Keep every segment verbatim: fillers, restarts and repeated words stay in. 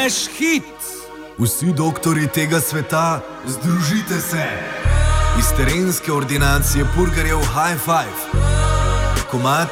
Trash hit. Vsi doktori tega sveta, združite se. Iz terenske ordinacije Purgarjev High Five. Komad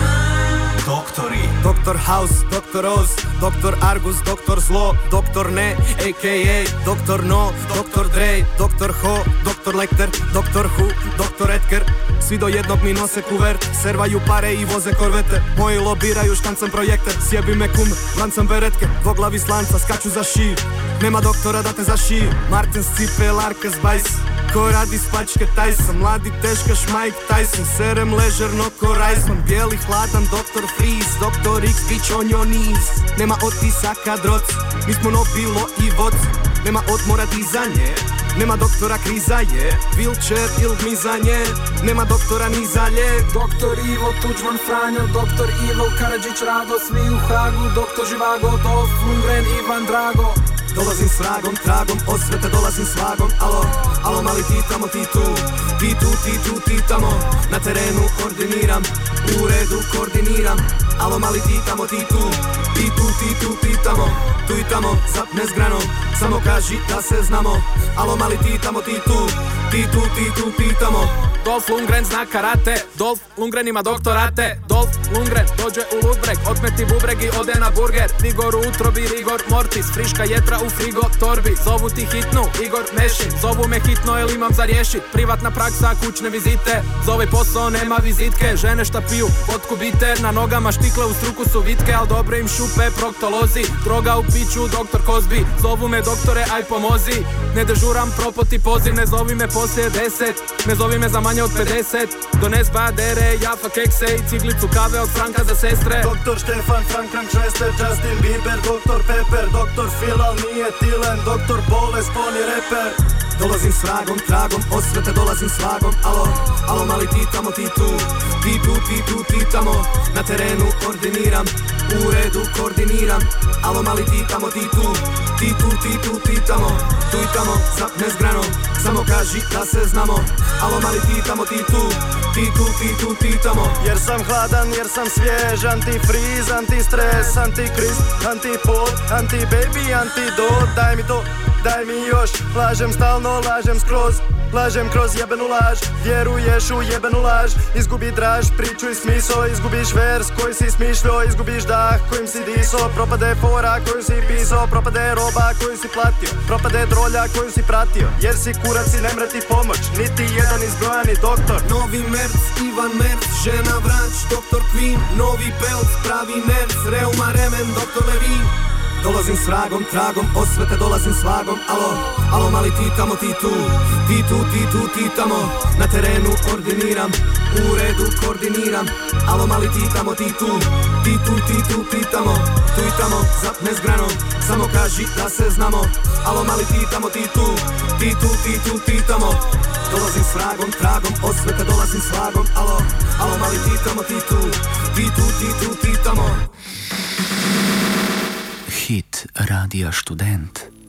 Doktori. Doktor House, Doktor Oz, Doktor Argus, Doktor Zlo, Doktor Ne, a k a. Doktor No, Doktor Dre, Doktor Ho, Doktor Lecter, Doktor Who, Doktor Edgar. Svi do jednog mi nose kuvert, servaju pare i voze korvete. Moji lobiraju, štancam projekte, sjebi me kum, lancam beretke. Dvoglavi slanca, skaču za šiju, nema doktora da te za šiju. Martens cipe, Larkas bajs, ko radi spačke Tyson. Mladi teškaš Mike Tyson, serem ležerno ko Rajson. Bijeli hladan Doktor Freeze, Doktor X, bitch on your knees. Nema otisaka droc, mi smo Nobilo i voc. Nema odmora dizanje, nema doktora kriza je. Wheelchair il gmizanje, nema doktora ni za lijek. Doktor Ivo, Tuđman, Franjo, Doktor Ivo, Karadžić, Rado, svi u Hagu. Doktor Živago, Dolph Lundgren, Ivan Drago. Dolazim s vragom, tragom, osvete dolazim s vagom. Alo, alo mali ti tamo, ti tu, ti tu, ti tu, ti tamo. Na terenu koordiniram, u redu koordiniram. Alo mali ti tamo, ti tu, ti tu, ti tu, ti tamo. Tu i tamo, zapne s granom, samo kaži da se znamo. Alo mali ti tamo, ti tu, ti tu, ti tu, ti tamo. Dolph Lundgren zna karate, Dolph Lundgren ima doktorate. Dolph Lundgren dođe u Ludbreg, otmeti bubreg i ode na burger. Rigor u utrobi, rigor mortis, friška jetra u frigo torbi. Zovu ti hitnu, Igor Mešin, zovu me hitno jel imam za riješit. Privatna praksa, kućne vizite, za ovaj posao nema vizitke. Žene šta piju, vodku biter, na nogama štikle u struku su vitke. Al dobre im šupe, proktolozi, droga u piću, doktor Kozbi. Zovu me doktore, aj pomozi, ne dežuram, propoti poziv. Ne zovi me poslije deset, ne zovi me za manje od pedeset. Dones badere, jafa kekse i ciglicu kave od Franka za sestre. Doktor Štefan, Frank, Frank Švester, Justin Bieber, Doktor Pepper, Doktor Phil, al nije Tilen, Doktor Boles, on je reper. Dolazim s vragom, tragom, osvete dolazim s vagom. Alo, alo mali ti tamo, ti tu, ti tu, ti tu, ti tamo. Na terenu koordiniram, u redu koordiniram. Alo mali ti tamo, ti tu, ti tu, ti tu, ti tamo. Tu i tamo, zapne s granom, samo kaži da se znamo. Alo mali ti tamo, ti tu, ti tu, ti tu, ti tamo. Jer sam hladan, jer sam svjež, anti-freeze, anti-stres, anti-crisp, anti-pot, anti-baby, anti-dot. Daj mi to, daj mi još, lažem stalno, lažem skroz. Lažem kroz jebenu laž, vjeruješ u jebenu laž. Izgubi draž, priču i smisao, izgubiš vers koji si smišljao. Izgubiš dah kojim si diso, propade fora koju si pisao. Propade roba koju si platio, propade drolja koju si pratio. Jer si kurac i ne mre ti pomoć, niti jedan izbrojani doktor. Novi Merc, Ivan Merc, žena vrać, Doktor Queen. Novi Pelc, pravi Merc, Reuma Remen, Doktor Levin. Dolazim s vragom, tragom, osvete dolazim s vagom. Alo, alo mali ti tamo, ti tu, ti tu, ti tu, ti tamo. Na terenu koordiniram, u redu koordiniram. Alo mali ti tamo, ti tu, ti tu, ti tu, ti tamo. Tu i tamo, zapne s granom, samo kaži da se znamo. Alo mali ti tamo, ti tu, ti tu, ti tu, ti tamo. Dolazim s vragom, tragom, osvete dolazim s vagom. Alo, alo mali ti tamo, ti tu, ti tu, ti tu, ti tamo. Hit Radija Študent.